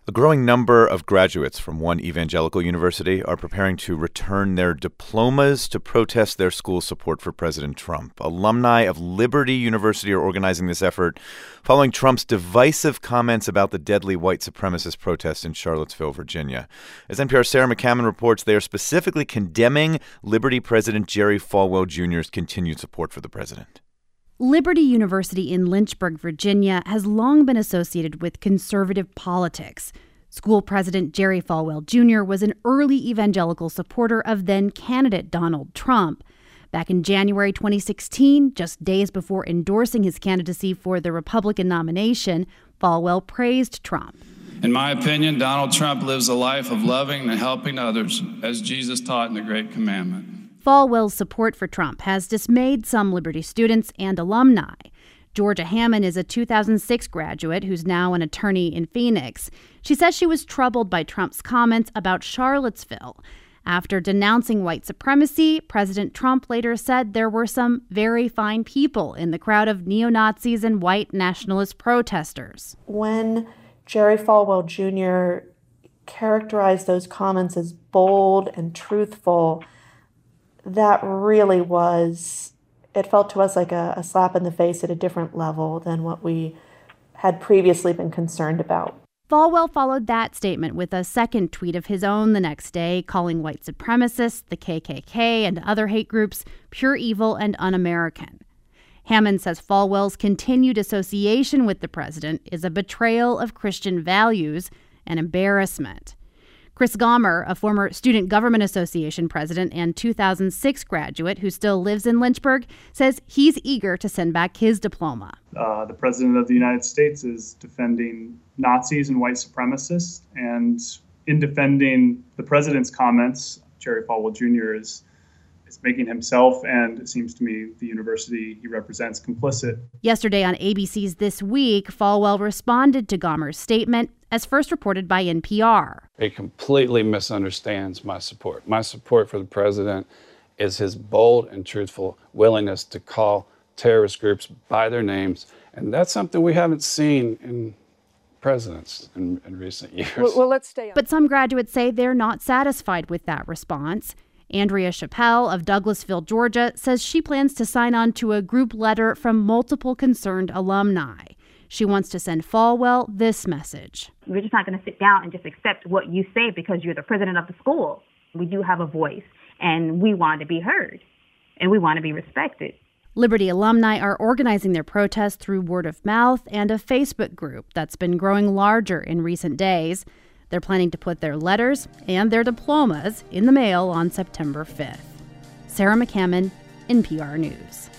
A growing number of graduates from one evangelical university are preparing to return their diplomas to protest their school's support for President Trump. Alumni of Liberty University are organizing this effort following Trump's divisive comments about the deadly white supremacist protest in Charlottesville, Virginia. As NPR's Sarah McCammon reports, they are specifically condemning Liberty President Jerry Falwell Jr.'s continued support for the president. Liberty University in Lynchburg, Virginia, has long been associated with conservative politics. School president Jerry Falwell Jr. was an early evangelical supporter of then-candidate Donald Trump. Back in January 2016, just days before endorsing his candidacy for the Republican nomination, Falwell praised Trump. In my opinion, Donald Trump lives a life of loving and helping others, as Jesus taught in the Great Commandment. Falwell's support for Trump has dismayed some Liberty students and alumni. Georgia Hammond is a 2006 graduate who's now an attorney in Phoenix. She says she was troubled by Trump's comments about Charlottesville. After denouncing white supremacy, President Trump later said there were some very fine people in the crowd of neo-Nazis and white nationalist protesters. When Jerry Falwell Jr. characterized those comments as bold and truthful, that really was, it felt to us like a slap in the face at a different level than what we had previously been concerned about. Falwell followed that statement with a second tweet of his own the next day, calling white supremacists, the KKK, and other hate groups pure evil and un-American. Hammond says Falwell's continued association with the president is a betrayal of Christian values and embarrassment. Chris Gomer, a former Student Government Association president and 2006 graduate who still lives in Lynchburg, says he's eager to send back his diploma. The president of the United States is defending Nazis and white supremacists, and in defending the president's comments, Jerry Falwell Jr. is making himself and, it seems to me, the university he represents complicit. Yesterday on ABC's This Week, Falwell responded to Gomer's statement, as first reported by NPR. It completely misunderstands my support. My support for the president is his bold and truthful willingness to call terrorist groups by their names. And that's something we haven't seen in presidents in recent years. Well, let's stay on. But some graduates say they're not satisfied with that response. Andrea Chappelle of Douglasville, Georgia, says she plans to sign on to a group letter from multiple concerned alumni. She wants to send Falwell this message. We're just not going to sit down and just accept what you say because you're the president of the school. We do have a voice, and we want to be heard, and we want to be respected. Liberty alumni are organizing their protest through word of mouth and a Facebook group that's been growing larger in recent days. They're planning to put their letters and their diplomas in the mail on September 5th. Sarah McCammon, NPR News.